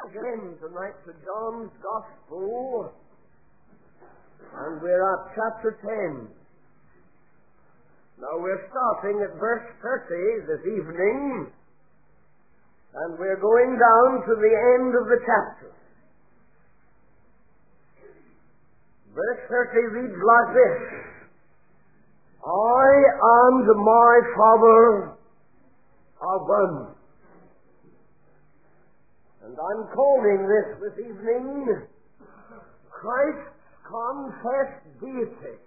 again tonight to John's Gospel, and we're at chapter 10. Now we're starting at verse 30 this evening, and we're going down to the end of the chapter. Verse 30 reads like this: I and my Father are one. And I'm calling this evening Christ's confessed deity.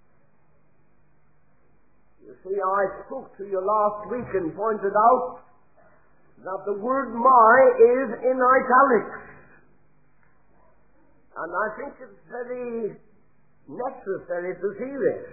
You see, I spoke to you last week and pointed out that the word my is in italics. And I think it's very necessary to see this,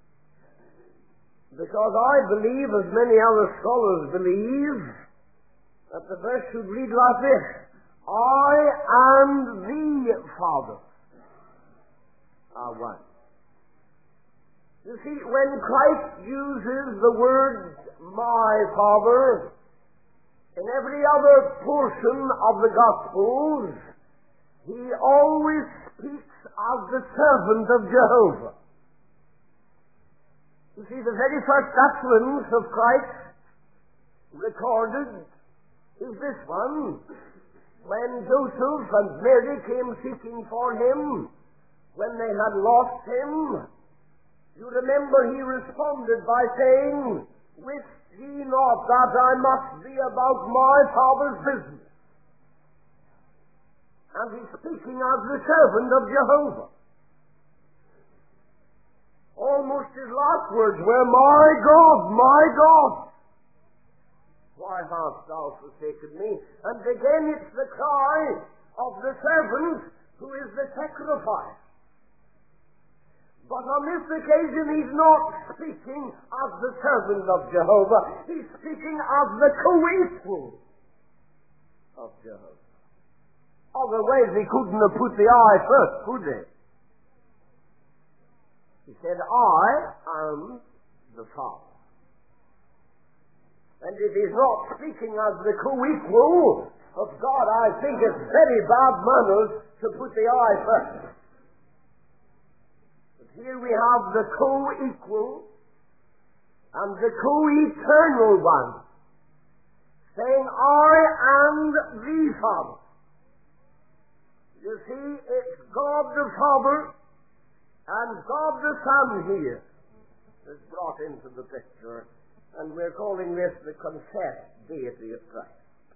because I believe, as many other scholars believe, that the verse should read like this: I and the Father are one. You see, when Christ uses the word my Father in every other portion of the Gospels, he always speaks of the servant of Jehovah. You see, the very first utterance of Christ recorded is this one. When Joseph and Mary came seeking for him, when they had lost him, you remember he responded by saying, wist ye not that I must be about my Father's business? And he's speaking as the servant of Jehovah. Almost his last words were, my God, why hast thou forsaken me? And again it's the cry of the servant who is the sacrifice. But on this occasion he's not speaking as the servant of Jehovah. He's speaking as the co-equal of Jehovah. Otherwise he couldn't have put the I first, could he? He said, I am the Father. And if he's not speaking as the co-equal of God, I think it's very bad manners to put the I first. But here we have the co-equal and the co-eternal one, saying, I and the Father. You see, it's God the Father and God the Son here is brought into the picture. And we're calling this the confessed deity of Christ.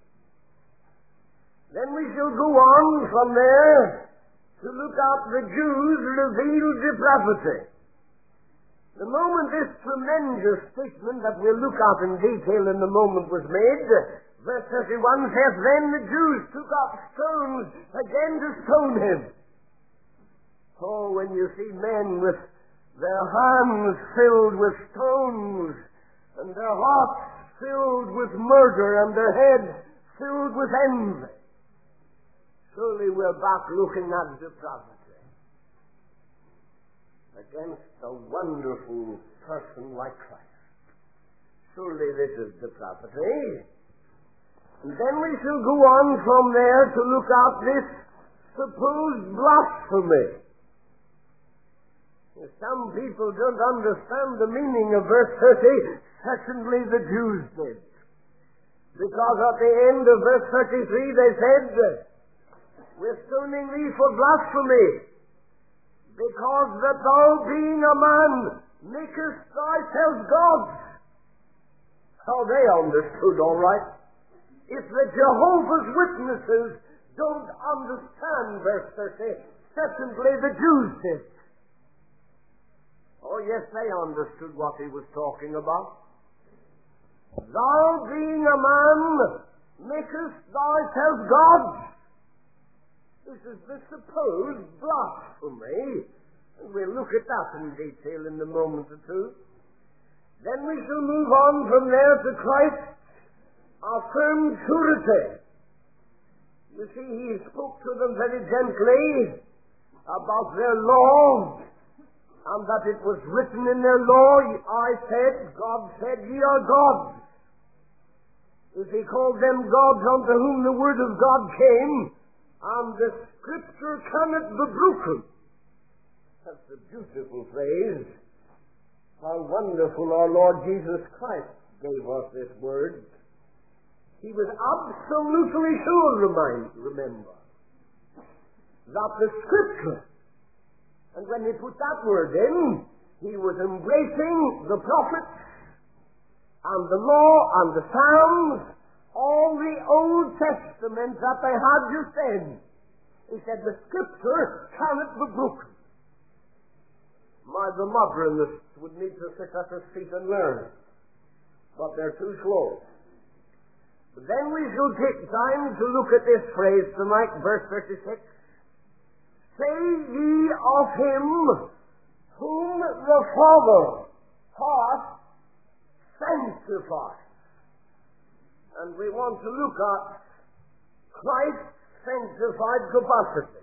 Then we shall go on from there to look at the Jews' revealed depravity. The moment this tremendous statement that we'll look at in detail in the moment was made, verse 31 says, then the Jews took up stones again to stone him. Oh, when you see men with their hands filled with stones, and their hearts filled with murder, and their heads filled with envy, surely we're back looking at depravity against a wonderful person like Christ. Surely this is depravity. And then we shall go on from there to look at this supposed blasphemy. Some people don't understand the meaning of verse 30. Secondly, the Jews did. Because at the end of verse 33 they said, we're stoning thee for blasphemy, because that thou being a man makest thyself gods. How they understood, all right. If the Jehovah's Witnesses don't understand verse 30, secondly, the Jews did. Oh, yes, they understood what he was talking about. Thou being a man, makest thyself God. This is the supposed blasphemy. And we'll look at that in detail in a moment or two. Then we shall move on from there to Christ's affirmed surety. You see, he spoke to them very gently about their law, and that it was written in their law, God said, ye are gods. If he called them gods unto whom the word of God came, and the Scripture cannot be broken. That's a beautiful phrase. How wonderful our Lord Jesus Christ gave us this word. He was absolutely sure, remember, that the Scripture, and when he put that word in, he was embracing the prophets and the law and the Psalms, all the Old Testament that they had just then. He said the Scripture cannot be broken. The modernists would need to sit at his feet and learn, but they're too slow. But then we shall take time to look at this phrase tonight, verse 36. Say ye of him whom the Father hath sanctified. And we want to look at Christ's sanctified capacity.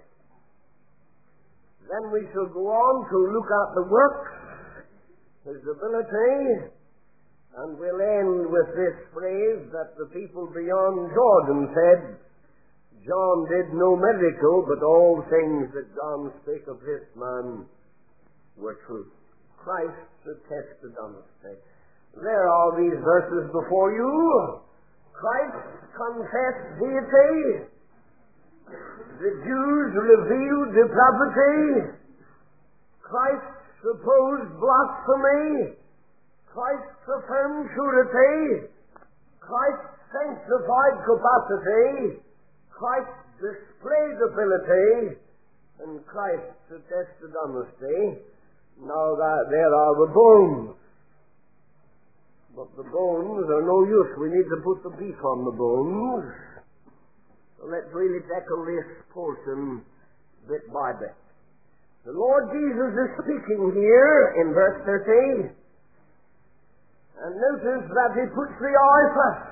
Then we shall go on to look at the works, his ability, and we'll end with this phrase that the people beyond Jordan said, John did no miracle, but all things that John spake of this man were true. Christ attested honesty. There are these verses before you. Christ confessed deity. The Jews revealed depravity. Christ's supposed blasphemy. Christ's affirmed purity. Christ's sanctified capacity. Christ's displayed ability. And Christ's attested honesty. Now that there are the bones. But the bones are no use. We need to put the beef on the bones. So let's really tackle this portion bit by bit. The Lord Jesus is speaking here in verse 13. And notice that he puts the I first.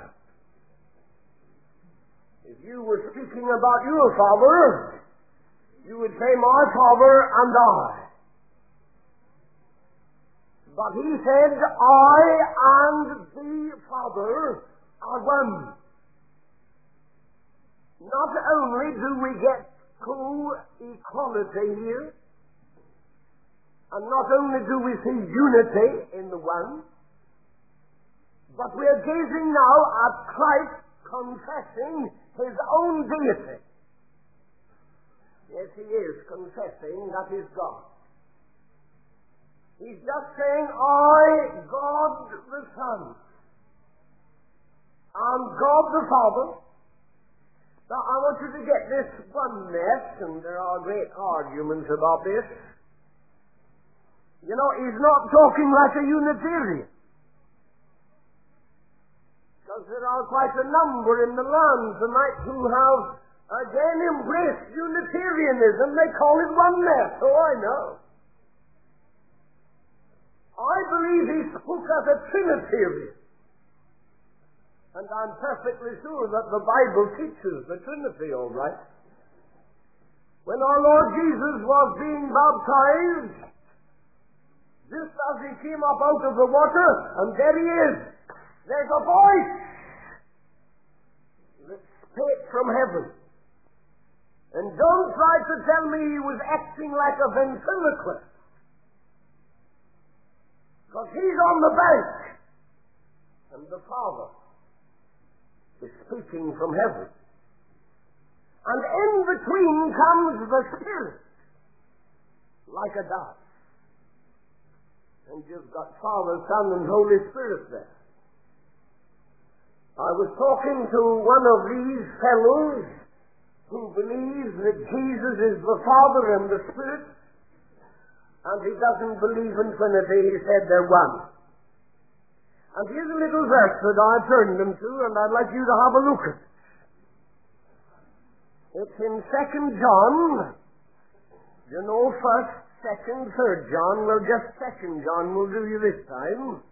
If you were speaking about your Father, you would say, my Father and I. But he said, I and the Father are one. Not only do we get co-equality here, and not only do we see unity in the one, but we are gazing now at Christ confessing his own deity. Yes, he is confessing that he's God. He's just saying, I, God the Son, and God the Father. Now, I want you to get this oneness, and there are great arguments about this. You know, he's not talking like a Unitarian. Because there are quite a number in the land tonight who have again embraced Unitarianism. They call it oneness. Oh, I know. I believe he spoke as a Trinitarian. And I'm perfectly sure that the Bible teaches the Trinity, all right. When our Lord Jesus was being baptized, just as he came up out of the water, and there he is, there's a voice that spake from heaven. And don't try to tell me he was acting like a ventriloquist. Because he's on the bank, and the Father is speaking from heaven. And in between comes the Spirit, like a dove. And you've got Father, Son, and Holy Spirit there. I was talking to one of these fellows who believes that Jesus is the Father and the Spirit, and he doesn't believe in Trinity. He said they're one. And here's a little verse that I turned them to, and I'd like you to have a look at it. It's in 2 John. You know, 1st, 2nd, 3rd John. Well, just 2nd John will do you this time.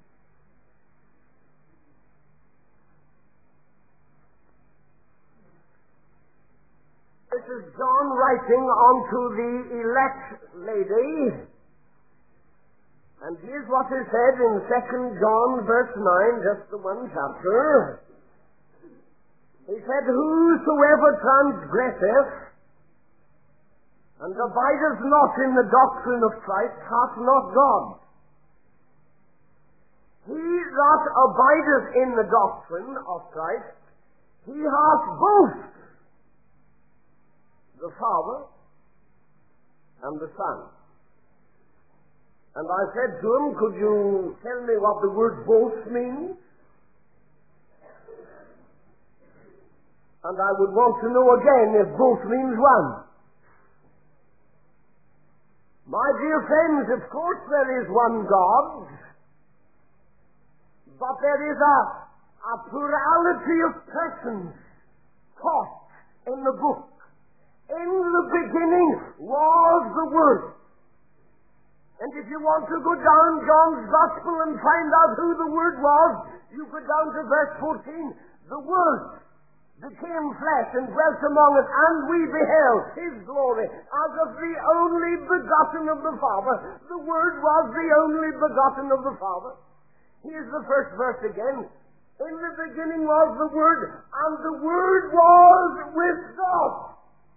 This is John writing unto the elect lady. And here's what is said in 2 John verse 9, just the one chapter. He said, whose whosoever transgresseth and abideth not in the doctrine of Christ hath not God. He that abideth in the doctrine of Christ, he hath both the Father and the Son. And I said to him, could you tell me what the word both means? And I would want to know again if both means one. My dear friends, of course there is one God, but there is a plurality of persons taught in the book. In the beginning was the Word. And if you want to go down John's Gospel and find out who the Word was, you go down to verse 14. The Word became flesh and dwelt among us, and we beheld His glory as of the only begotten of the Father. The Word was the only begotten of the Father. Here's the first verse again. In the beginning was the Word, and the Word was with God.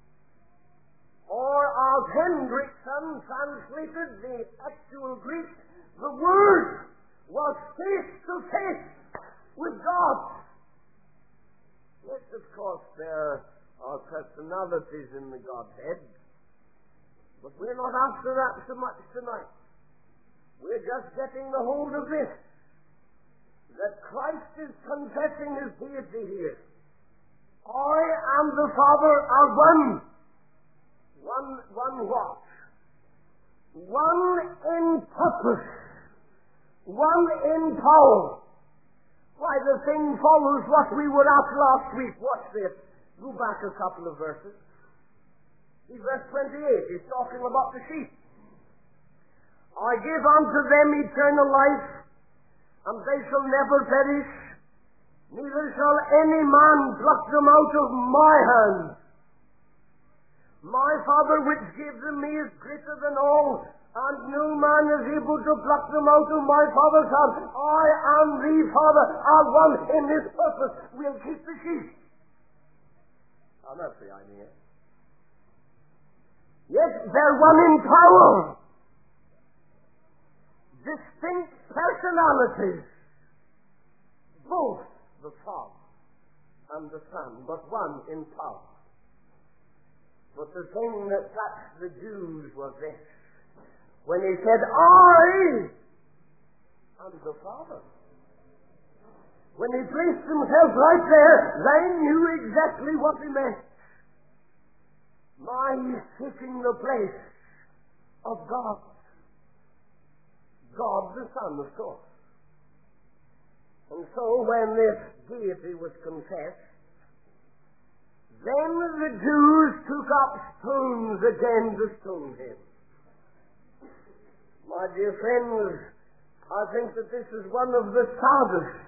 Or as Hendrickson translated the actual Greek, the Word was face to face with God. Yes, of course, there are personalities in the Godhead, but we're not after that so much tonight. We're just getting the hold of this, that Christ is confessing His deity here. I and the Father are one. One what? One in purpose. One in power. Why, the thing follows what we were at last week. Watch this. Go back a couple of verses. See verse 28. He's talking about the sheep. I give unto them eternal life, and they shall never perish, neither shall any man pluck them out of my hand. My Father which gave them me is greater than all, and no man is able to pluck them out of my Father's hand. I and the Father are one in this purpose. We'll keep the sheep. Now that's the idea. Yes, they're one in power. Distinct personalities. Both the Father and the Son, but one in power. But the thing that touched the Jews was this. When he said, I and the Father. When he placed himself right there, they knew exactly what he meant. My taking the place of God. God the Son, of course. And so when this deity was confessed, then the Jews took up stones again to stone him. My dear friends, I think that this is one of the saddest,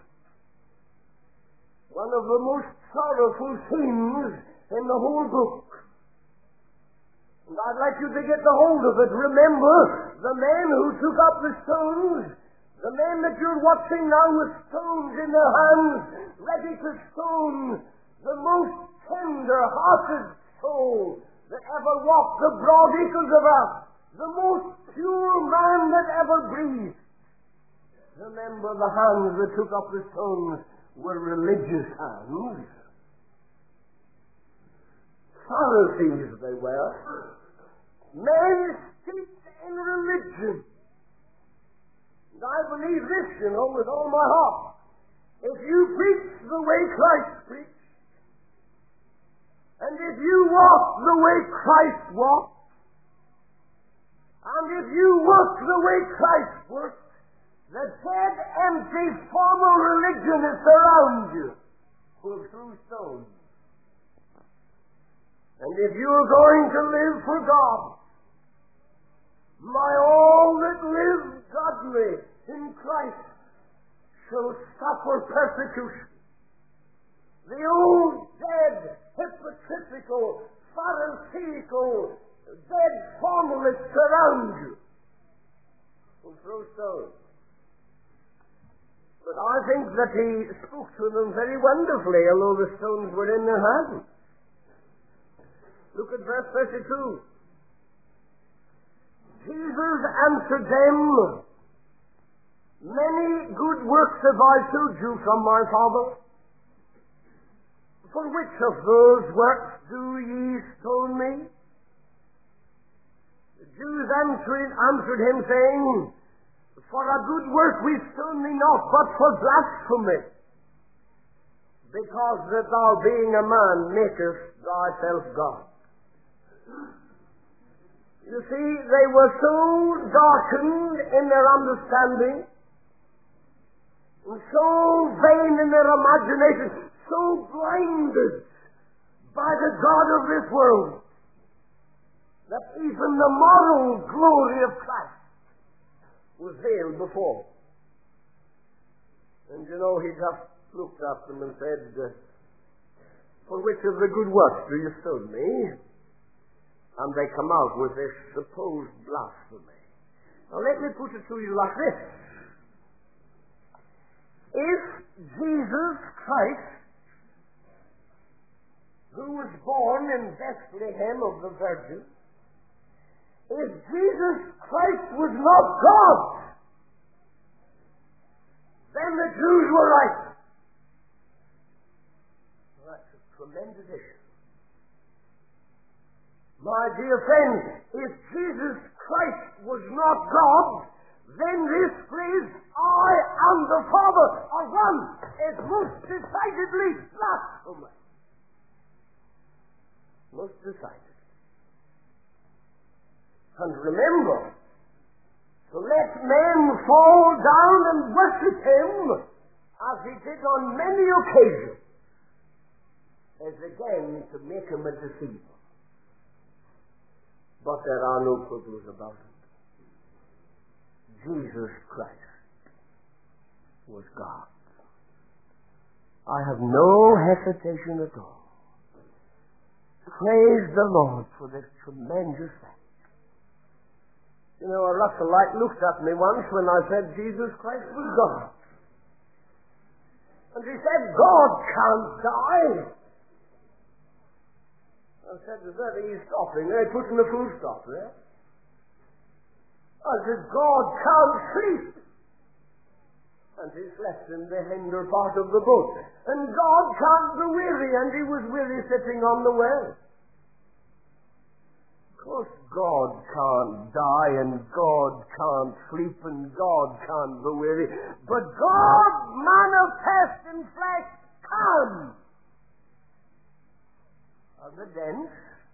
one of the most sorrowful scenes in the whole book. And I'd like you to get the hold of it. Remember, the men who took up the stones, the men that you're watching now with stones in their hands, ready to stone the most tender-hearted soul that ever walked the broad acres of earth, the most pure man that ever breathed. Remember, the hands that took up the stones were religious hands. Pharisees they were. Men steeped in religion. And I believe this, with all my heart. If you preach the way Christ preached, and if you walk the way Christ walked, and if you work the way Christ worked, the dead, empty, formal religionists around you will throw stones. And if you're going to live for God, my all that live godly in Christ shall suffer persecution. The old, dead, hypocritical, pharisaical, dead formalists around you will throw stones. But I think that he spoke to them very wonderfully, although the stones were in their hands. Look at verse 32. Jesus answered them, "Many good works have I showed you from my Father. For which of those works do ye stone me?" The Jews answered him, saying, "For a good work we stone thee not, but for blasphemy, because that thou, being a man, makest thyself God." You see, they were so darkened in their understanding, and so vain in their imagination, so blinded by the God of this world, that even the moral glory of Christ was veiled before. And you know, he just looked at them and said, "For which of the good works do you stone me?" And they come out with this supposed blasphemy. Now let me put it to you like this. If Jesus Christ, who was born in Bethlehem of the Virgin, if Jesus Christ was not God, then the Jews were right. Well, that's a tremendous issue. My dear friends, if Jesus Christ was not God, then this phrase, "I and the Father are one," is most decidedly blasphemy. Most decided. And remember, to let men fall down and worship him, as he did on many occasions, is again to make him a deceiver. But there are no quibbles about it. Jesus Christ was God. I have no hesitation at all. Praise the Lord for this tremendous fact. You know, a Russellite looked at me once when I said Jesus Christ was God. And he said, "God can't die." I said, "Is that he's stopping there, putting a full stop there?" I said, "God can't sleep." And he slept in the hinder part of the boat. "And God can't be weary," and he was weary sitting on the well. Of course, God can't die, and God can't sleep, and God can't be weary. But God manifest in flesh can. Evidence.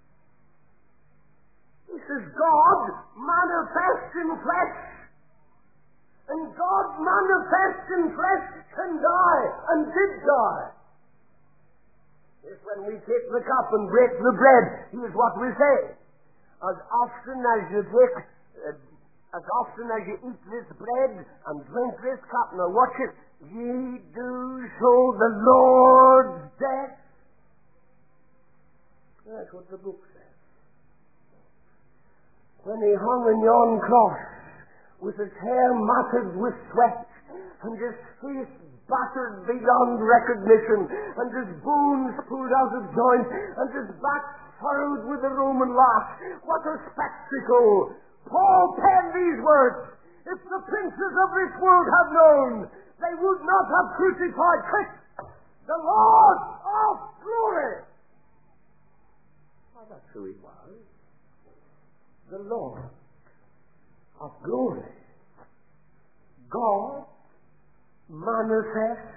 This is God manifest in flesh. And God manifest in flesh can die, and did die. If when we take the cup and break the bread, here's what we say. As often as you eat this bread and drink this cup, now watch it, ye do show the Lord's death. That's what the book says. When he hung on yon cross, with his hair matted with sweat, and his face battered beyond recognition, and his bones pulled out of joint, and his back furrowed with the Roman lash. What a spectacle! Paul penned these words, "If the princes of this world had known, they would not have crucified Christ, the Lord of glory." Well, that's who he was. The Lord of glory. God manifest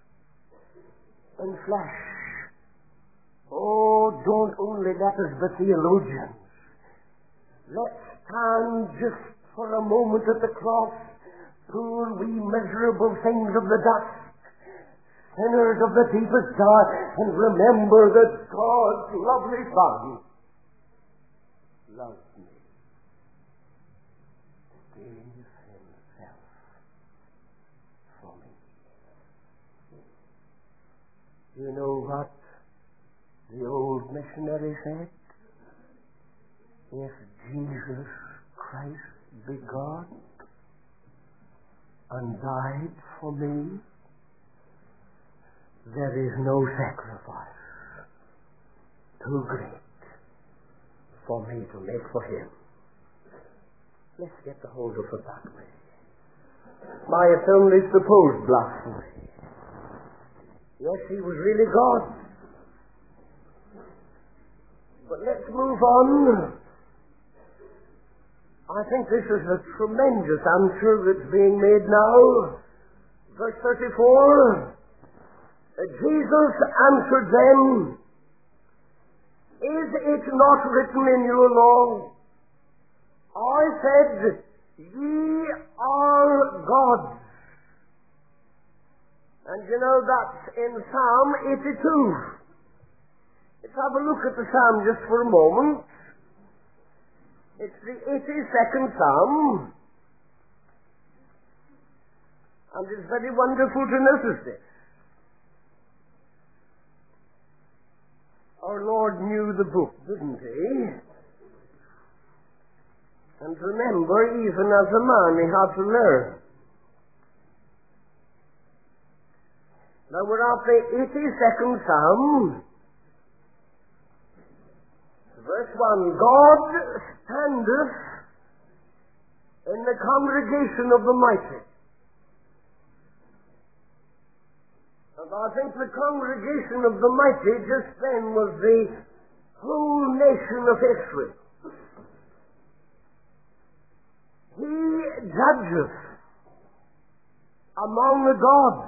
in flesh. Oh, don't only let us be theologians. Let's stand just for a moment at the cross, poor wee miserable things of the dust, sinners of the deepest dark, and remember that God's lovely Son loves me. Gave himself for me. You know what the old missionary said? If Jesus Christ be God and died for me, there is no sacrifice too great for me to make for him. Let's get the hold of it that way. My, it's only supposed blasphemy. Yes, he was really God. But let's move on. I think this is a tremendous answer that's being made now. Verse 34. Jesus answered them, is it not written in your law? I said, ye are gods. And you know that's in Psalm 82. Let's have a look at the Psalm just for a moment. It's the 82nd Psalm. And it's very wonderful to notice this. Our Lord knew the book, didn't he? And remember, even as a man, he had to learn. Now we're at the 82nd Psalm. Verse 1, God standeth in the congregation of the mighty. And I think the congregation of the mighty just then was the whole nation of Israel. He judges among the gods.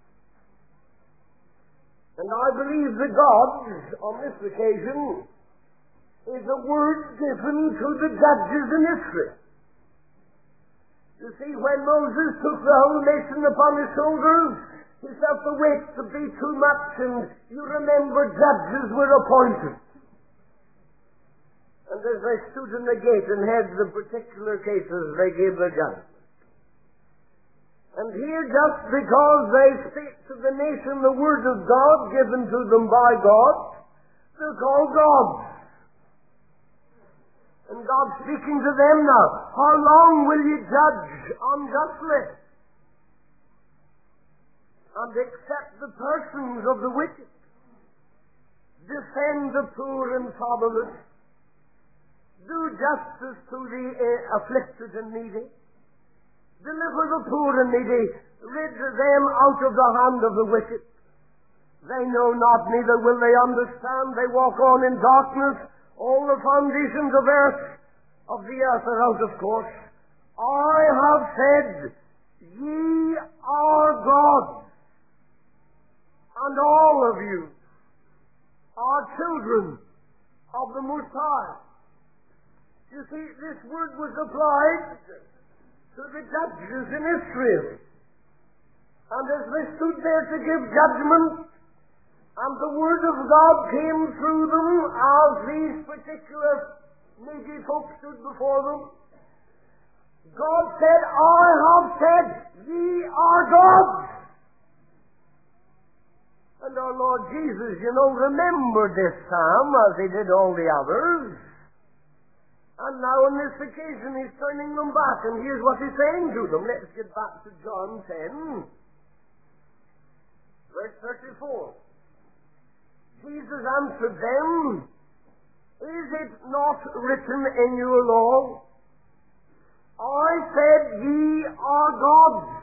And I believe the gods, on this occasion, is a word given to the judges in Israel. You see, when Moses took the whole nation upon his shoulders, he felt the weight to be too much, and you remember judges were appointed. And as they stood in the gate and had the particular cases, they gave their judgment. And here, just because they speak to the nation the word of God given to them by God, they're called gods. And God's speaking to them now. How long will you judge unjustly and accept the persons of the wicked? Defend the poor and fatherless. Do justice to the afflicted and needy. Deliver the poor and needy. Rid them out of the hand of the wicked. They know not, neither will they understand. They walk on in darkness. All the foundations of the earth are out of course. I have said, ye are gods, and all of you are children of the Most High. You see, this word was applied to the judges in Israel. And as they stood there to give judgment, and the word of God came through them as these particular needy folks stood before them, God said, I have said, ye are gods. And our Lord Jesus, remembered this psalm as he did all the others. And now on this occasion he's turning them back, and here's what he's saying to them. Let's get back to John 10, verse 34. Jesus answered them, is it not written in your law? I said, ye are gods.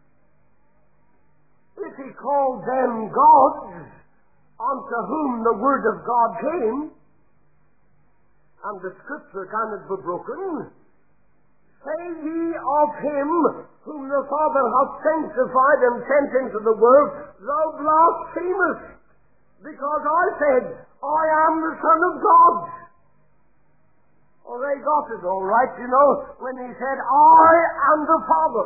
If he called them gods, unto whom the word of God came, and the scripture cannot be broken, say ye of him whom the Father hath sanctified and sent into the world, thou blasphemest. Because I said, I am the Son of God. Oh, they got it all right, when he said, I am the Father.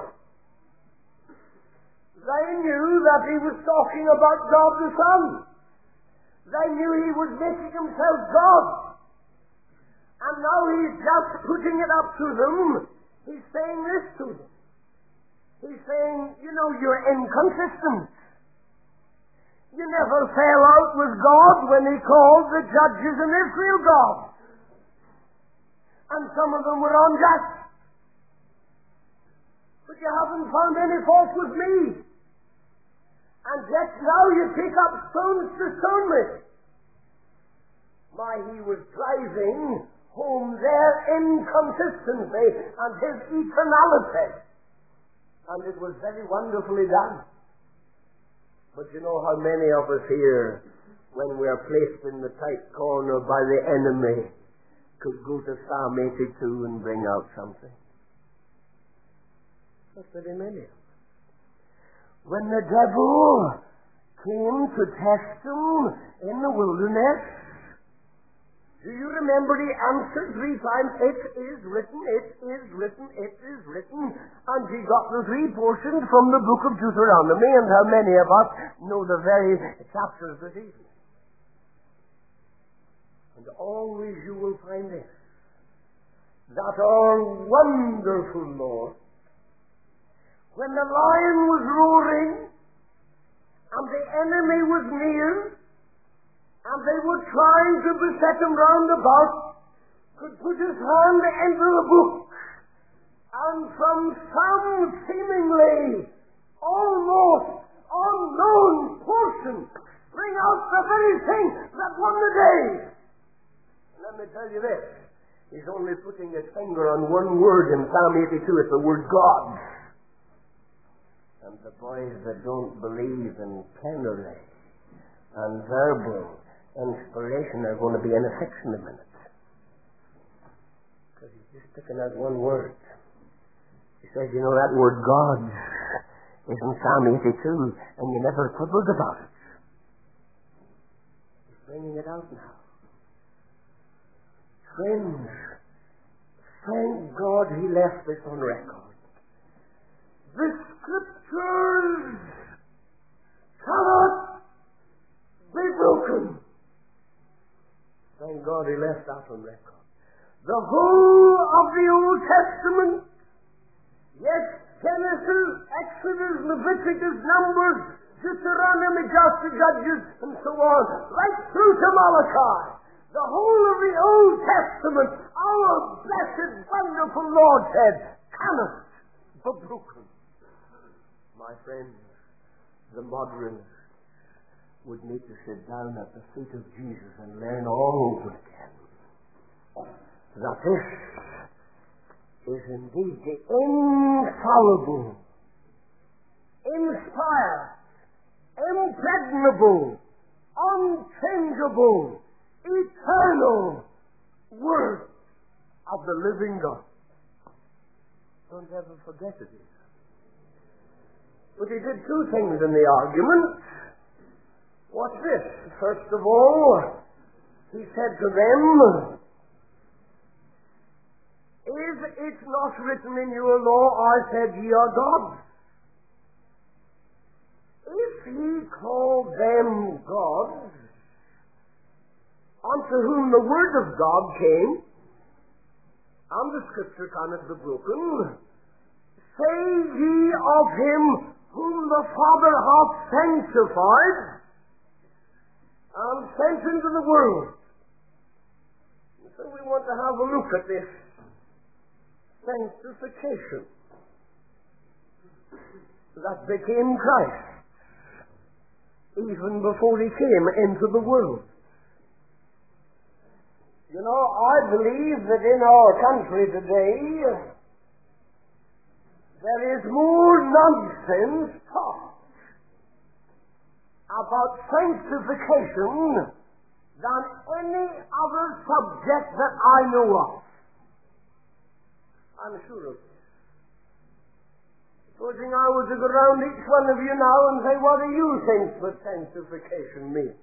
They knew that he was talking about God the Son. They knew he was making himself God. And now he's just putting it up to them. He's saying this to them. He's saying, you're inconsistent. You never fell out with God when he called the judges in Israel God. And some of them were unjust. But you haven't found any fault with me. And yet now you pick up stones to stone me. My, he was driving home their inconsistency and his eternality. And it was very wonderfully done. But you know how many of us here, when we are placed in the tight corner by the enemy, could go to Psalm 82 and bring out something? Not very many. When the devil came to test him in the wilderness, do you remember he answered 3 times, "It is written, it is written, it is written." And he got the 3 portions from the book of Deuteronomy, and how many of us know the very chapters this evening? And always you will find this, that our wonderful Lord, when the lion was roaring, and the enemy was near, and they were trying to beset him round about, could put his hand into the book, and from some seemingly almost unknown portion bring out the very thing that won the day. Let me tell you this, he's only putting his finger on one word in Psalm 82, it's the word God. And the boys that don't believe in plenary and verbal inspiration are going to be in a fix in a minute. Because he's just picking out one word. He says, you know, that word God is in Psalm 82, and you never quibbled about it. He's bringing it out now. Friends, thank God he left this on record. The Scriptures cannot be broken. Thank God he left that on record. The whole of the Old Testament, yes, Genesis, Exodus, Leviticus, Numbers, Deuteronomy, Judges, and so on, right through to Malachi. The whole of the Old Testament, our blessed, wonderful Lord said, cannot be broken. My friends, the moderns would need to sit down at the feet of Jesus and learn all over again that this is indeed the infallible, inspired, impregnable, unchangeable, eternal Word of the living God. Don't ever forget it. But he did 2 things in the argument. What's this? First of all, he said to them, "Is it not written in your law, I said ye are gods?" If he called them gods, unto whom the word of God came, and the Scripture cannot be broken, say ye of him whom the Father hath sanctified and sent into the world. So we want to have a look at this sanctification that became Christ even before he came into the world. You know, I believe that in our country today there is more nonsense taught about sanctification than any other subject that I know of. I'm sure of this. Supposing I were to go round each one of you now and say, what do you think that sanctification means?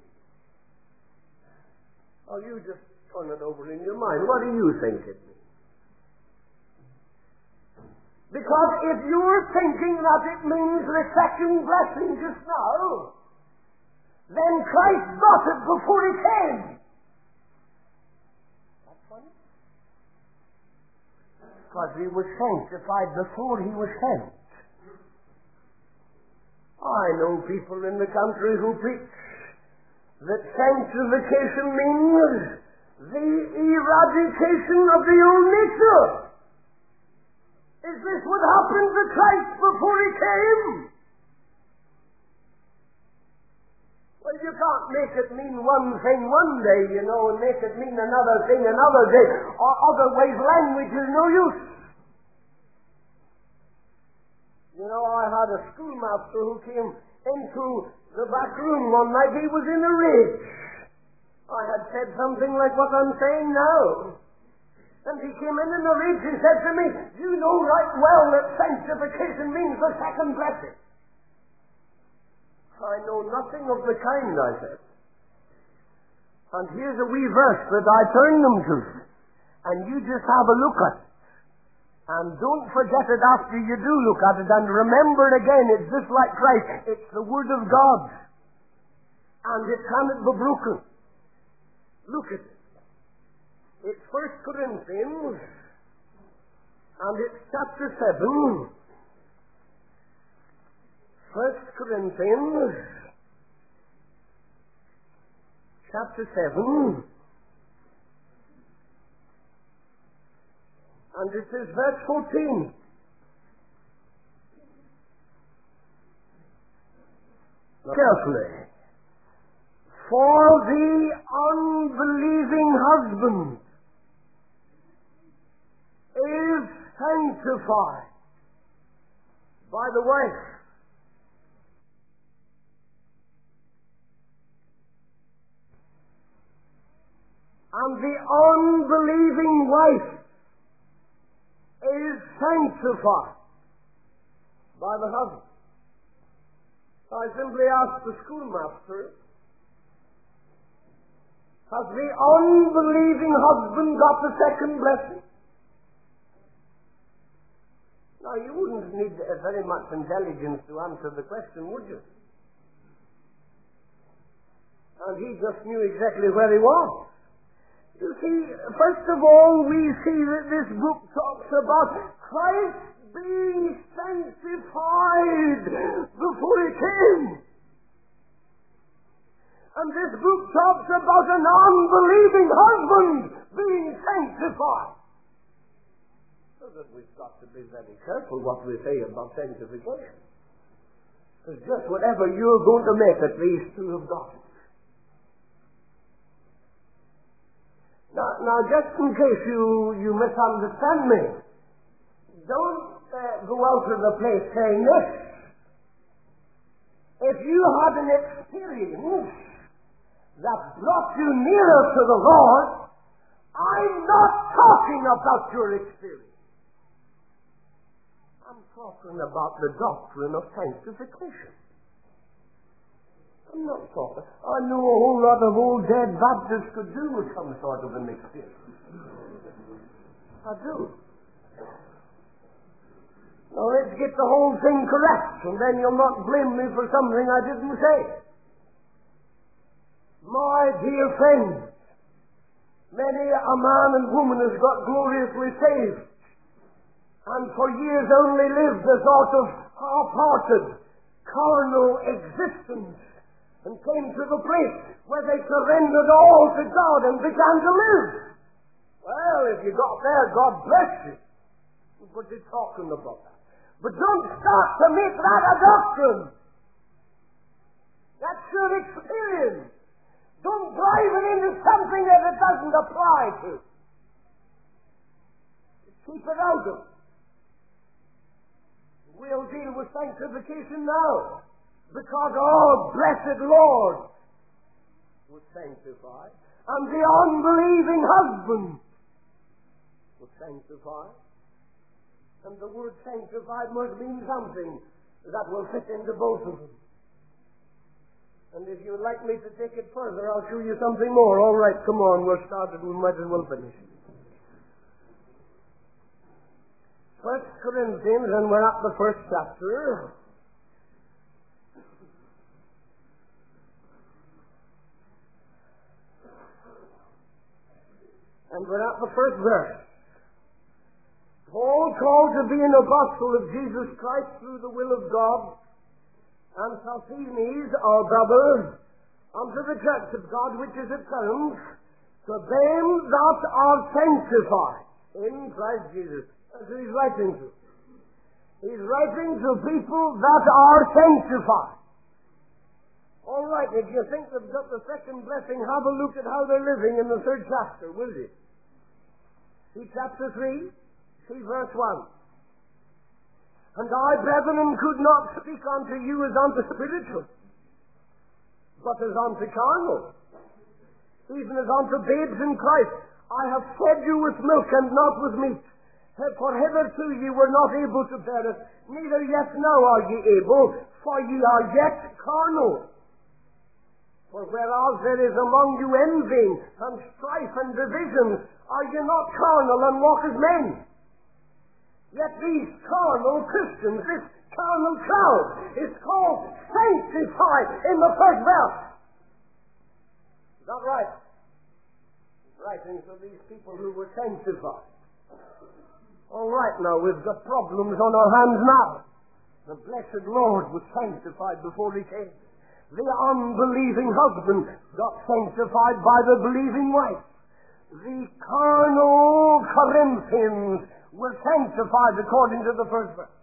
Oh, you just turn it over in your mind. What do you think it means? Because if you're thinking that it means the second blessing just now, then Christ got it before he came. That's funny. Because he was sanctified before he was sent. I know people in the country who preach that sanctification means the eradication of the old nature. Is this what happened to Christ before he came? Well, you can't make it mean one thing one day, and make it mean another thing another day. Or otherwise, language is no use. I had a schoolmaster who came into the back room one night. He was in a rage. I had said something like what I'm saying now. And he came in a rage. He said to me, "You know right well that sanctification means the second blessing." "I know nothing of the kind," I said. "And here's a wee verse that I turn them to. And you just have a look at it. And don't forget it after you do look at it. And remember it again. It's just like Christ. It's the Word of God. And it cannot be broken. Look at it. It's 1 Corinthians. And it's chapter 7. 1 Corinthians. Chapter 7. And it is verse 14. Carefully. For the unbelieving husband is sanctified by the wife. And the unbelieving wife is sanctified by the husband. I simply asked the schoolmaster, has the unbelieving husband got the second blessing? Now, you wouldn't need very much intelligence to answer the question, would you? And he just knew exactly where he was. You see, first of all, we see that this book talks about Christ being sanctified before he came. And this book talks about an unbelieving husband being sanctified. So that we've got to be very careful what we say about sanctification. Because just whatever you're going to make it, these two have got it. Now, just in case you misunderstand me, don't go out of the place saying this. If you had an experience that brought you nearer to the Lord, I'm not talking about your experience. I'm talking about the doctrine of sanctification. I'm not talking. I know a whole lot of old dead Baptists could do with some sort of an experience. I do. Now let's get the whole thing correct, and then you'll not blame me for something I didn't say. My dear friends, many a man and woman has got gloriously saved, and for years only lived a sort of half-hearted, carnal existence, and came to the place where they surrendered all to God and began to live. Well, if you got there, God bless you. But you're talking about that. But don't start to make that a doctrine. That's your experience. Don't drive it into something that it doesn't apply to. Keep it out of it. We'll deal with sanctification now. Because our blessed Lord was sanctified, and the unbelieving husband was sanctified. And the word sanctified must mean something that will fit into both of them. And if you'd like me to take it further, I'll show you something more. All right, come on, we're started, we might as well finish. 1 Corinthians, and we're at the first chapter. And we're at the first verse. Paul, called to be an apostle of Jesus Christ through the will of God, and Sosthenes, our brother, unto the church of God which is at Corinth, to them that are sanctified in Christ Jesus. That's who he's writing to. He's writing to people that are sanctified. All right, if you think they've got the second blessing, have a look at how they're living in the 3rd chapter, will you? See chapter 3, see verse 1. And I, brethren, could not speak unto you as unto spiritual, but as unto carnal, even as unto babes in Christ. I have fed you with milk and not with meat, for hitherto ye were not able to bear it, neither yet now are ye able, for ye are yet carnal. For whereas there is among you envying and strife and divisions, are ye not carnal and walk as men? Yet these carnal Christians, this carnal crowd, is called sanctified in the 1st verse. Is that right? Writings of these people who were sanctified. All right, now we've got problems on our hands now. The blessed Lord was sanctified before he came. The unbelieving husband got sanctified by the believing wife. The carnal Corinthians were sanctified according to the 1st verse.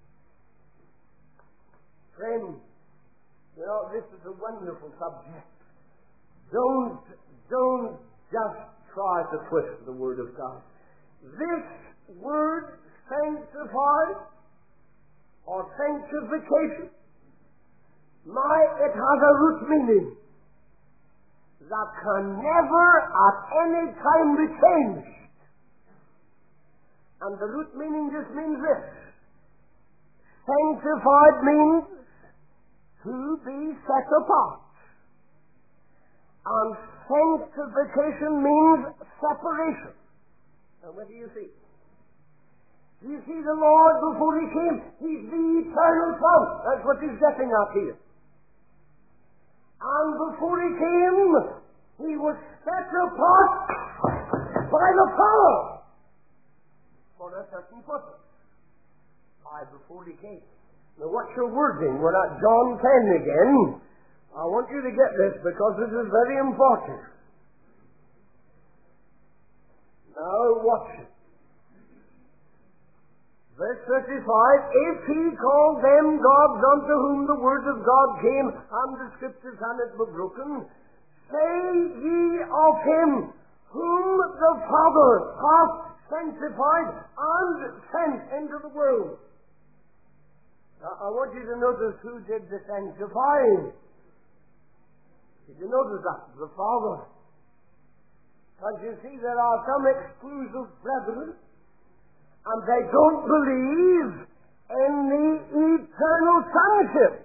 Friends, you know, this is a wonderful subject. Don't just try to twist the Word of God. This word, sanctified, or sanctification, it has a root meaning that can never at any time be changed. And the root meaning just means this. Sanctified means to be set apart. And sanctification means separation. Now what do you see? Do you see the Lord before he came? He's the eternal Son. That's what he's getting at here. And before he came, he was set apart by the Father for a certain purpose. Before he came. Now what's your wording? We're at John 10 again. I want you to get this because this is very important. Now watch it. Verse 35, if he called them gods unto whom the word of God came, and the scriptures and it were broken, say ye of him whom the Father hath sanctified and sent into the world. Now, I want you to notice who did the sanctifying. Did you notice that? The Father. As you see, there are some exclusive brethren, and they don't believe in the eternal sonship.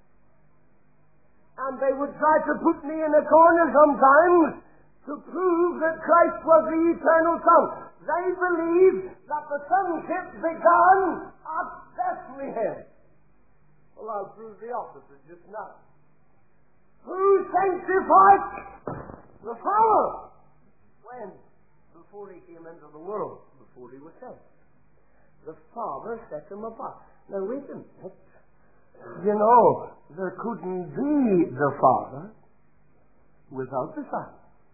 And they would try to put me in a corner sometimes to prove that Christ was the eternal Son. They believe that the sonship began at Bethlehem. Well, I'll prove the opposite just now. Who sanctified the Father? When? Before he came into the world, before he was sent. The Father set him apart. Now wait a minute. You know, there couldn't be the Father without the Son.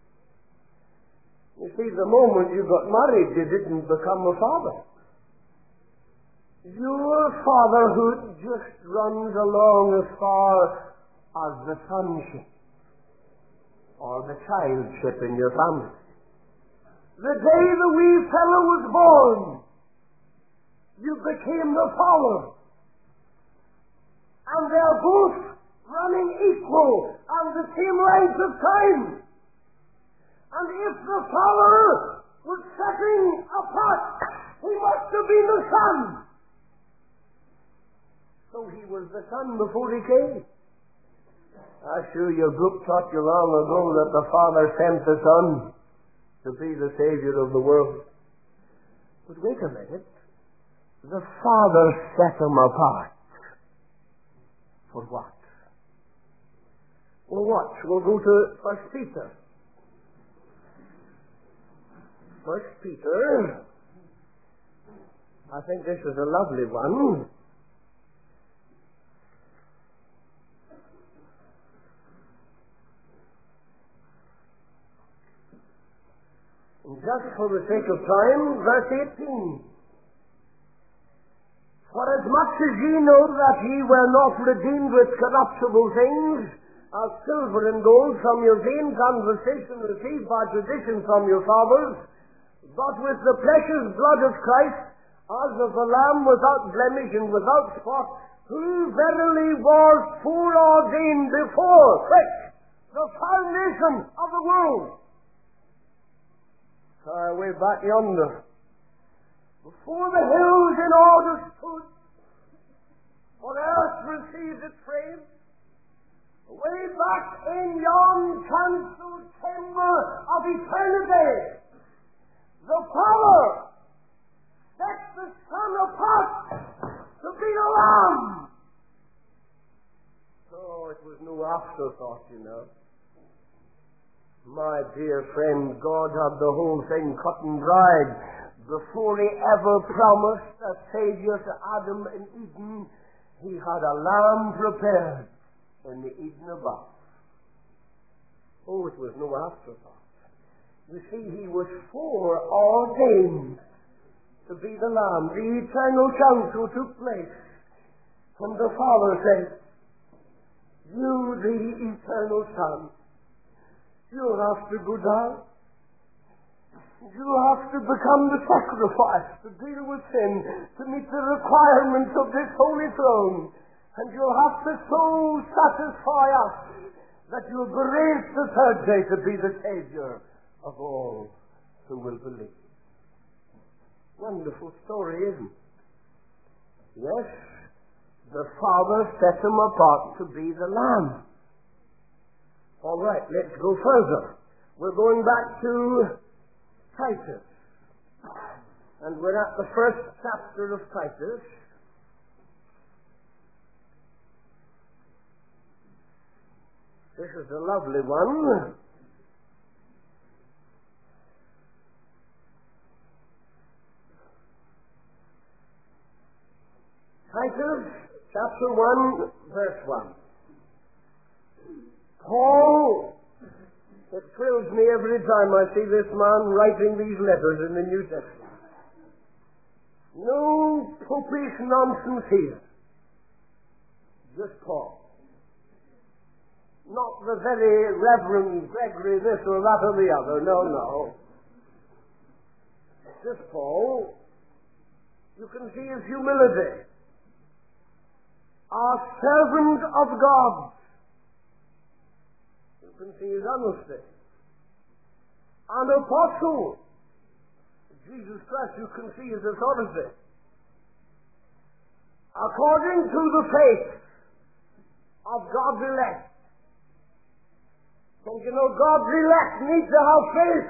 You see, the moment you got married, you didn't become a father. Your fatherhood just runs along as far as the sonship or the childship in your family. The day the wee fellow was born, you became the father. And they're both running equal on the same length of time. And if the Father was setting apart, he must have been the Son. So he was the Son before he came. I'm sure your book taught you long ago that the Father sent the Son to be the Savior of the world. But wait a minute. The Father set him apart. For what? Well, watch. We'll go to 1 Peter. 1 Peter. I think this is a lovely one. Just for the sake of time, verse 18. For as much as ye know that ye were not redeemed with corruptible things, as silver and gold from your vain conversation received by tradition from your fathers, but with the precious blood of Christ, as of a lamb without blemish and without spot, who verily was foreordained before the foundation of the world. Way back yonder, before the hills in order stood, for earth received its frame, way back in yon council chamber of eternity, the power sets the Son apart to be the Lamb. Oh, it was no afterthought, you know. My dear friend, God had the whole thing cut and dried. Before he ever promised a Savior to Adam in Eden, he had a lamb prepared in the Eden above. Oh, it was no afterthought. You see, he was foreordained to be the lamb. The eternal council took place. And the Father said, you, the eternal Son, you'll have to go down. You'll have to become the sacrifice to deal with sin, to meet the requirements of this holy throne. And you'll have to so satisfy us that you'll be raised the third day to be the Savior of all who will believe. Wonderful story, isn't it? Yes, the Father set him apart to be the Lamb. All right, let's go further. We're going back to Titus. And we're at the first chapter of Titus. This is a lovely one. Titus, chapter 1, verse 1. Paul, it thrills me every time I see this man writing these letters in the New Testament. No popish nonsense here. Just Paul. Not the very Reverend Gregory this or that or the other. No. Just Paul. You can see his humility. A servant of God. You can see his honesty. An apostle. Jesus Christ, you can see his authority. According to the faith of God's elect. Don't you know God's elect need to have faith?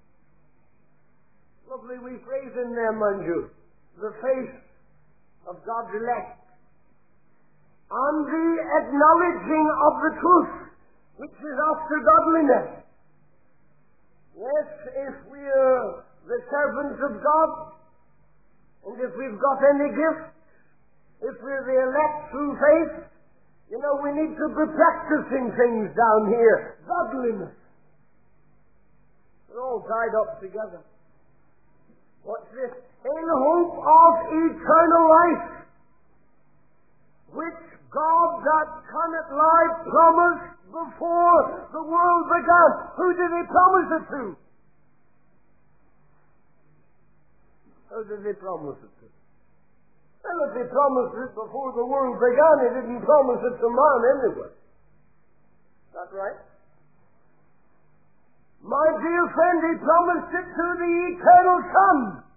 Lovely wee phrase in there, mind you. The faith of God's elect. And the acknowledging of the truth, which is after godliness. Yes, if we're the servants of God, and if we've got any gift, if we're the elect through faith, you know, we need to be practicing things down here. Godliness. They're all tied up together. What's this? In hope of eternal life, which God that cannot lie promised before the world began. Who did he promise it to? Who did he promise it to? Well, if he promised it before the world began, he didn't promise it to man anyway. Is that right? My dear friend, he promised it to the eternal Son.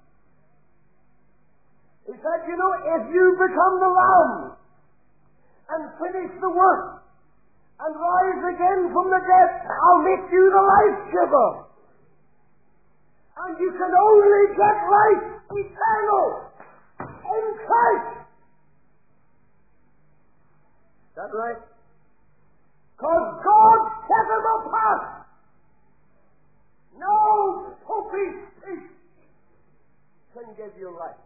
He said, you know, if you become the Lamb and finish the work and rise again from the dead, I'll make you the life giver. And you can only get life eternal in Christ. Is that right? Because God set him apart. No popish priest can give you life.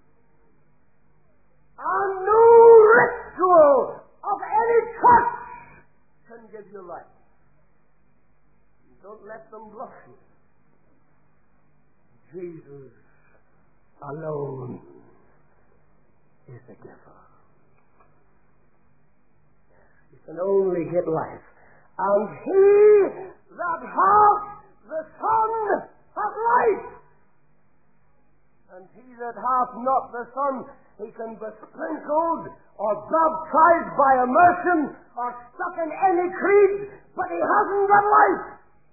And no ritual of any church can give you life. Don't let them bluff you. Jesus alone is the giver. You can only get life. And he that hath the Son hath life. And he that hath not the Son, he can be sprinkled or baptized by immersion or stuck in any creed, but he hasn't got life.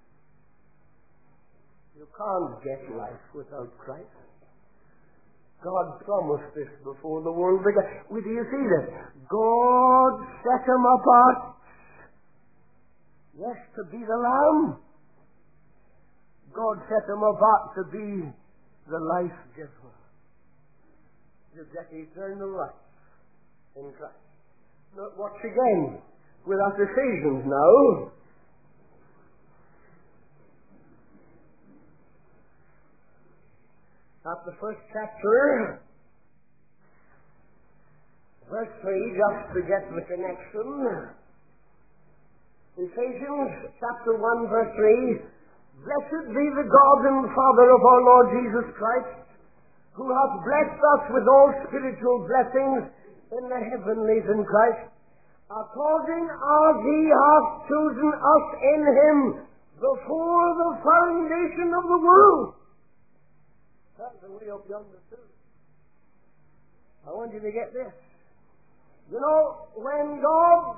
You can't get life without Christ. God promised this before the world began. Do you see that? God set him apart. Yes, to be the Lamb. God set him apart to be the life giver. You get eternal life in Christ. Now, watch again with us Ephesians now. At the first chapter, verse 3, just to get the connection. Ephesians chapter 1, verse 3. Blessed be the God and Father of our Lord Jesus Christ, who hath blessed us with all spiritual blessings in the heavenlies in Christ, according as he hath chosen us in him before the foundation of the world. That's the way up yonder too. I want you to get this. You know, when God,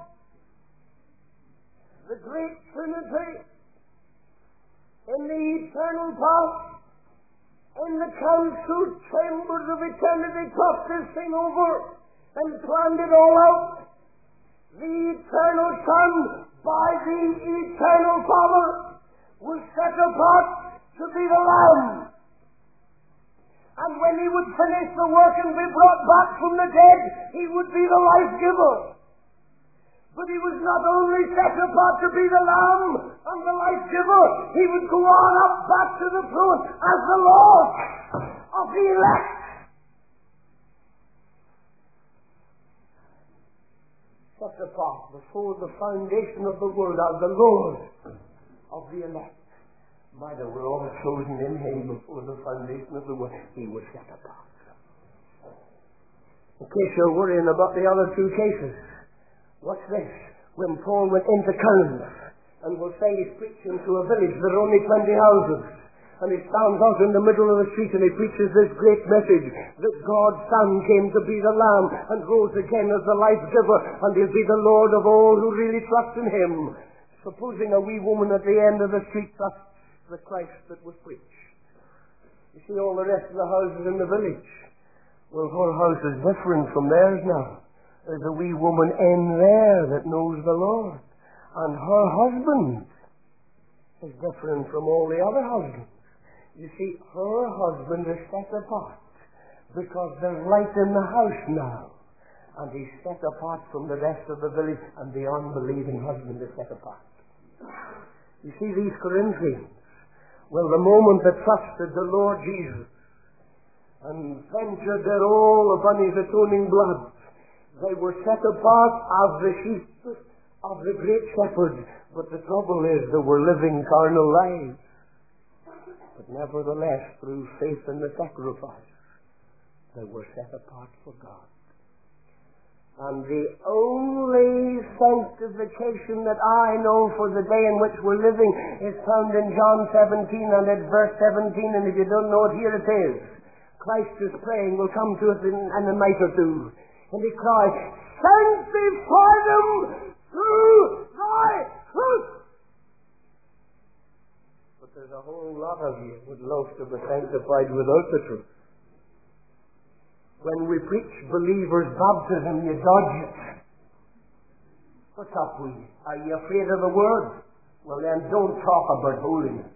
the great Trinity, in the eternal past, in the council chambers of eternity, talked this thing over and planned it all out, the eternal Son, by the eternal Father, was set apart to be the Lamb. And when he would finish the work and be brought back from the dead, he would be the life giver. But he was not only set apart to be the Lamb and the life giver, he would go on up back to the throne as the Lord of the elect. Set apart before the foundation of the world as the Lord of the elect. By the way, all chosen in him before the foundation of the world, he was set apart. In case you're worrying about the other two cases, what's this? When Paul went into Corinth, and we'll say he's preaching to a village, there are only 20 houses, and he stands out in the middle of the street and he preaches this great message that God's Son came to be the Lamb and rose again as the life giver, and he'll be the Lord of all who really trust in him. Supposing a wee woman at the end of the street trusts the Christ that was preached. You see all the rest of the houses in the village. Well, her house is different from theirs now. There's a wee woman in there that knows the Lord. And her husband is different from all the other husbands. You see, her husband is set apart because there's light in the house now. And he's set apart from the rest of the village, and the unbelieving husband is set apart. You see, these Corinthians, well, the moment they trusted the Lord Jesus and ventured their all upon his atoning blood, they were set apart as the sheep of the great shepherd. But the trouble is they were living carnal lives. But nevertheless, through faith in the sacrifice, they were set apart for God. And the only sanctification that I know for the day in which we're living is found in John 17 and at verse 17. And if you don't know it, here it is. Christ is praying. We'll come to it in a night or two. And he cries, sanctify them through thy truth. But there's a whole lot of you who would love to be sanctified without the truth. When we preach believers' baptism, you dodge it. What's up with you? Are you afraid of the word? Well then, don't talk about holiness.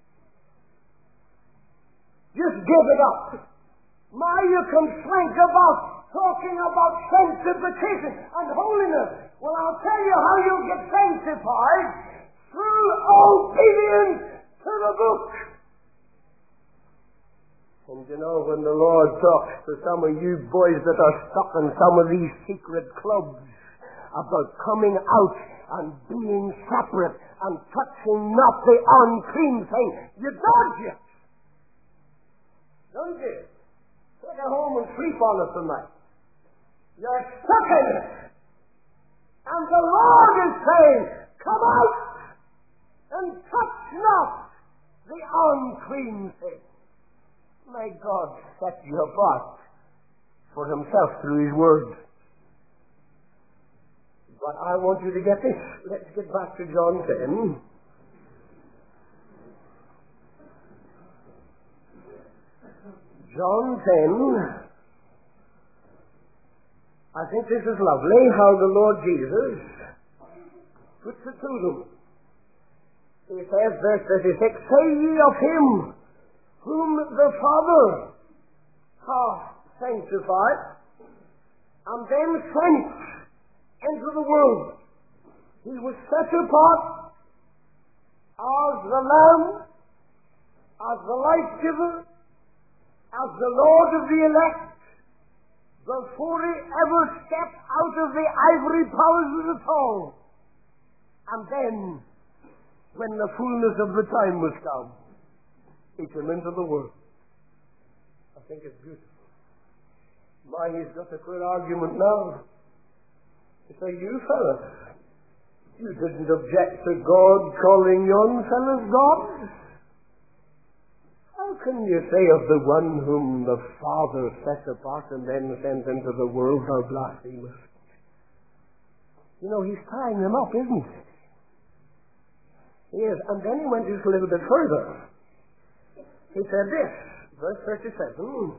Just give it up. My, you can think about talking about sanctification and holiness. Well, I'll tell you how you'll get sanctified. Through obedience to the book. And you know, when the Lord talks to some of you boys that are stuck in some of these secret clubs about coming out and being separate and touching not the unclean thing, you dodge it. Don't you? Take it home and sleep on it tonight. You're stuck in it. And the Lord is saying, come out and touch not the unclean thing. May God set you apart for himself through his word. But I want you to get this. Let's get back to John 10. John 10. I think this is lovely how the Lord Jesus puts it to them. He says, verse 36, say ye of him whom the Father hath sanctified and then sent into the world. He was set apart as the Lamb, as the life-giver, as the Lord of the elect, before he ever stepped out of the ivory powers of the throne. And then, when the fullness of the time was come, he came into the world. I think it's beautiful. My, he's got a clear argument now. He said, you fellas, you didn't object to God calling yon fellas gods. How can you say of the one whom the Father set apart and then sent into the world, thou blasphemest? You know, he's tying them up, isn't he? He is. And then he went just a little bit further. He said this, verse 37,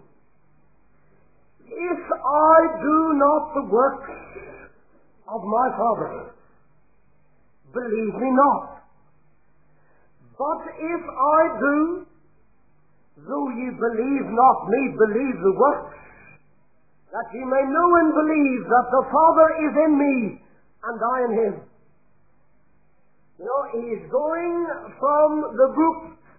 if I do not the works of my Father, believe me not. But if I do, though ye believe not me, believe the works, that ye may know and believe that the Father is in me, and I in him. You know, he is going from the book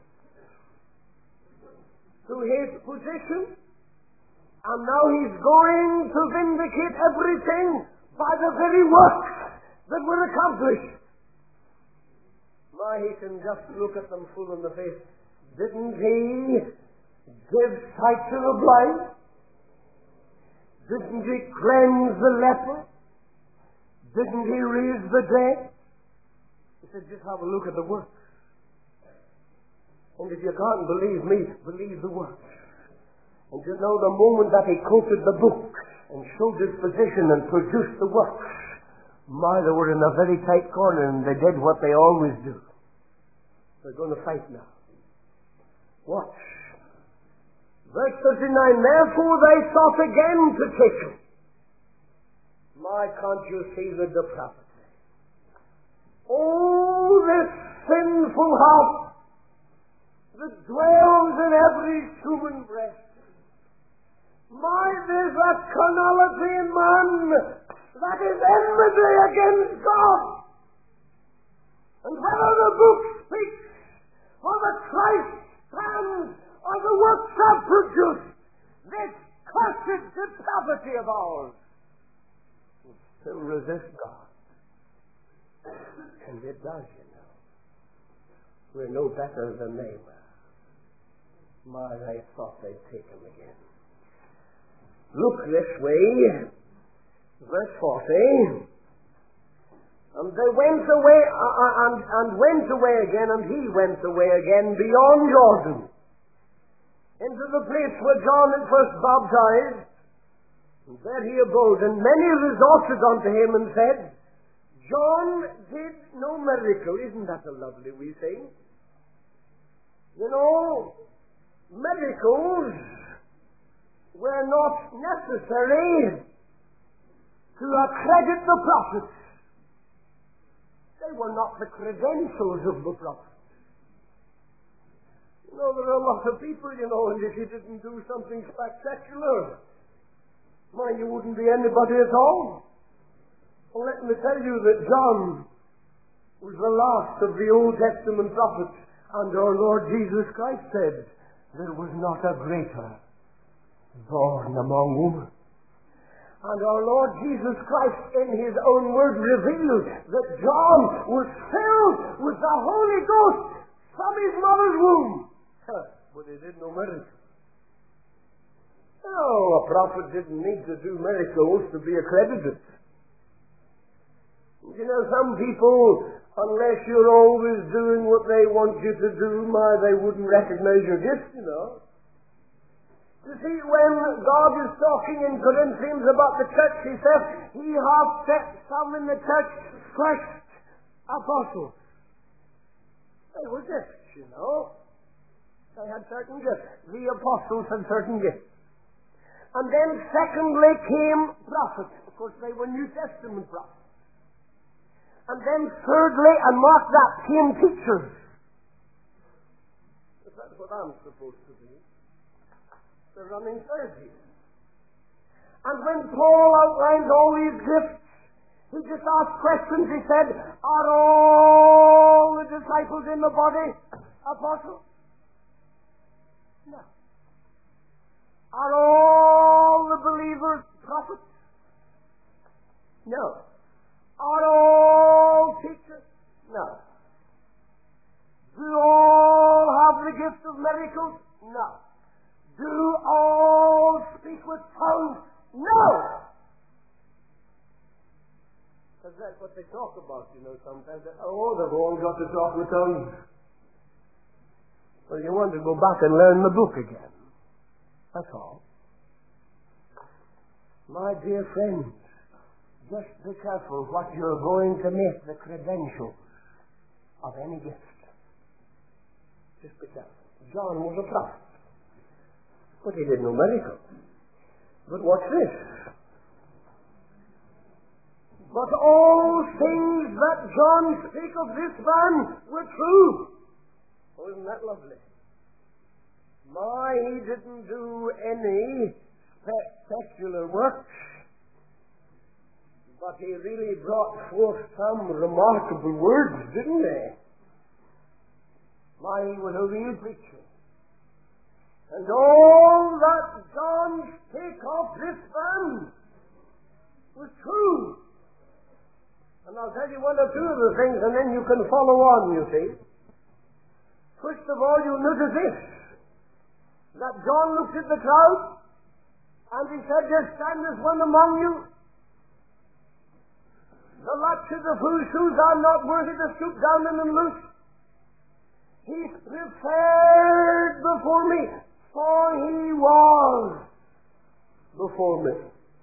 to his position, and now he's going to vindicate everything by the very works that were accomplished. Why, he can just look at them full in the face. Didn't he give sight to the blind? Didn't he cleanse the leper? Didn't he raise the dead? He said, just have a look at the works. And if you can't believe me, believe the works. And you know, the moment that he quoted the book and showed his position and produced the works, my, they were in a very tight corner and they did what they always do. They're going to fight now. Watch. Verse 39, therefore they sought again to take him. My, can't you see the depravity? Oh, this sinful heart that dwells in every human breast. My, there's a carnality in man that is enmity against God. And whether the book speaks or the Christ stands or the works are produced, this cursed depravity of ours will still resist God. And it does, you know. We're no better than they were. My, I thought they'd take him again. Look this way, verse 40. And they went away, and went away again, and he went away again beyond Jordan, into the place where John had first baptized. And there he abode, and many resorted unto him and said, John did no miracle. Isn't that a lovely wee thing? You know, miracles were not necessary to accredit the prophets. They were not the credentials of the prophets. You know, there are a lot of people, you know, and if you didn't do something spectacular, why, you wouldn't be anybody at all. Well, let me tell you that John was the last of the Old Testament prophets, and our Lord Jesus Christ said, there was not a greater born among women. And our Lord Jesus Christ in his own word revealed that John was filled with the Holy Ghost from his mother's womb. But he did no miracle. No, a prophet didn't need to do miracles to be accredited. You know, some people Unless you're always doing what they want you to do, they wouldn't recognize your gift, you know. You see, when God is talking in Corinthians about the church, he says, He hath set some in the church first apostles. They were gifts, you know. They had certain gifts. The apostles had certain gifts. And then secondly came prophets. Of course, they were New Testament prophets. And then thirdly, and mark that, came teachers. But that's what I'm supposed to be. The running third here. And when Paul outlined all these gifts, he just asked questions. He said, are all the disciples in the body apostles? No. Are all the believers prophets? No. Are all teachers? No. Do all have the gift of miracles? No. Do all speak with tongues? No! Because that's what they talk about, you know, sometimes. They've all got to talk with tongues. Well, you want to go back and learn the book again. That's all. My dear friends, just be careful what you're going to make the credentials of any gift. Just be careful. John was a prophet, but he did no miracle. But watch this. But all things that John spake of this man were true. Oh, isn't that lovely? He didn't do any spectacular works, but he really brought forth some remarkable words, didn't he? He was a real preacher. And all that John spake of this man was true. And I'll tell you one or two of the things, and then you can follow on, you see. First of all, you'll notice this, that John looked at the crowd, and he said, there standeth one among you, the latches of whose shoes are not worthy to stoop down and unloose. He's prepared before me, for he was before me.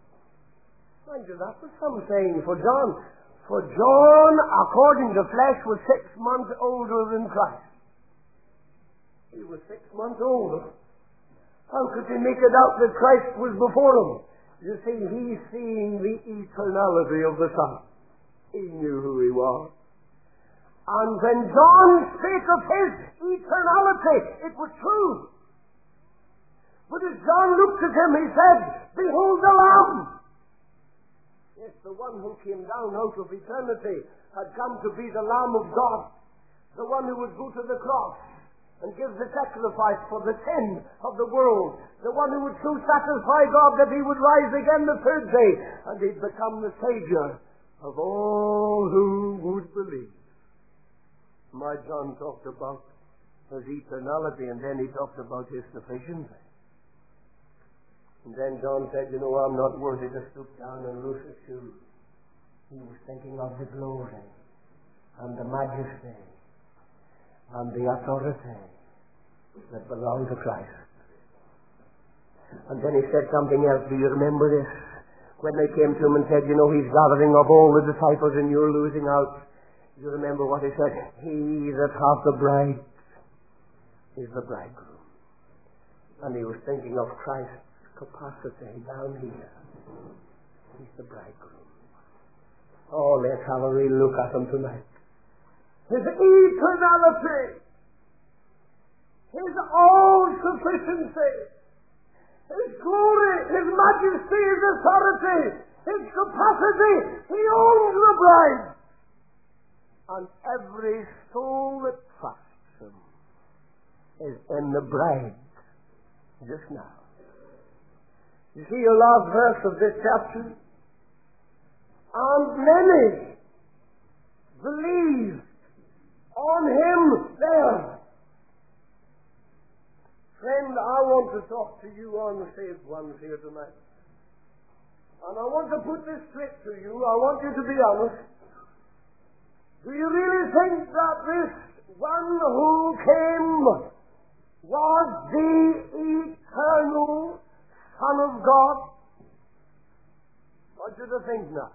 Mind you, that was some saying for John. For John, according to flesh, was 6 months older than Christ. He was 6 months older. How could he make it out that Christ was before him? You see, he's seeing the eternality of the Son. He knew who he was. And when John spake of his eternality, it was true. But as John looked at him, he said, behold the Lamb. Yes, the one who came down out of eternity had come to be the Lamb of God. The one who would go to the cross and give the sacrifice for the sin of the world. The one who would so satisfy God that he would rise again the third day, and he'd become the Savior of all who would believe. My John talked about his eternality, and then he talked about his sufficiency. And then John said, you know, I'm not worthy to stoop down and loose his shoes. He was thinking of the glory and the majesty and the authority that belong to Christ. And then he said something else. Do you remember this? When they came to him and said, you know, he's gathering up all the disciples and you're losing out. You remember what he said? He that hath the bride is the bridegroom. And he was thinking of Christ's capacity down here. He's the bridegroom. Oh, let's have a real look at him tonight. His eternality, his all-sufficiency, his glory, his majesty, his authority, his capacity. He owns the bride. And every soul that trusts him is in the bride just now. You see your last verse of this chapter? And many believed on him there. Friend, I want to talk to you unsaved ones here tonight. And I want to put this straight to you. I want you to be honest. Do you really think that this one who came was the eternal Son of God? What do you think now?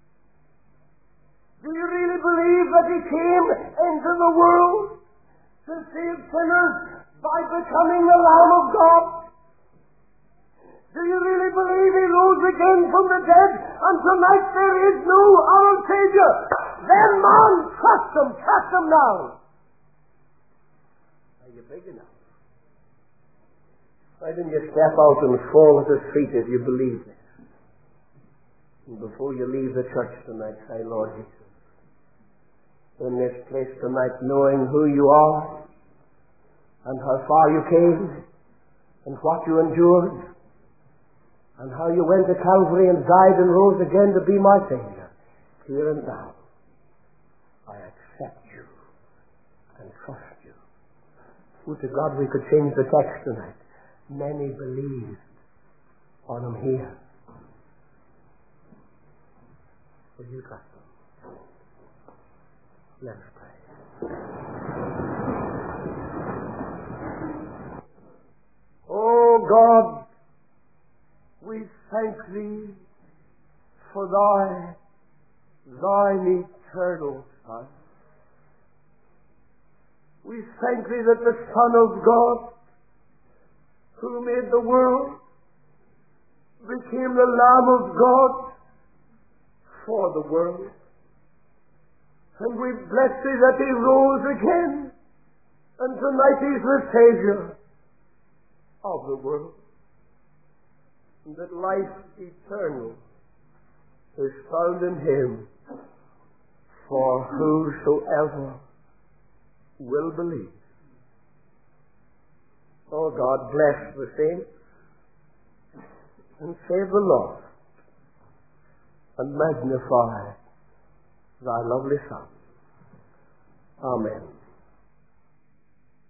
Do you really believe that he came into the world to save sinners by becoming the Lamb of God? Do you really believe he rose again from the dead and tonight there is no other Savior? Then man, trust him now. Are you big enough? Why don't you step out and fall at his feet if you believe this? And before you leave the church tonight, say, Lord Jesus, in this place tonight, knowing who you are and how far you came and what you endured and how you went to Calvary and died and rose again to be my Savior, here and now, I accept you and trust you. Would to God we could change the text tonight. Many believed on him here. Will you trust him? Let's pray. Oh God, we thank thee for thine eternal Son. We thank thee that the Son of God, who made the world, became the Lamb of God for the world. And we bless thee that he rose again, and tonight he's the Savior of the world. And that life eternal is found in him for whosoever will believe. Oh God, bless the saints and save the lost and magnify thy lovely Son. Amen.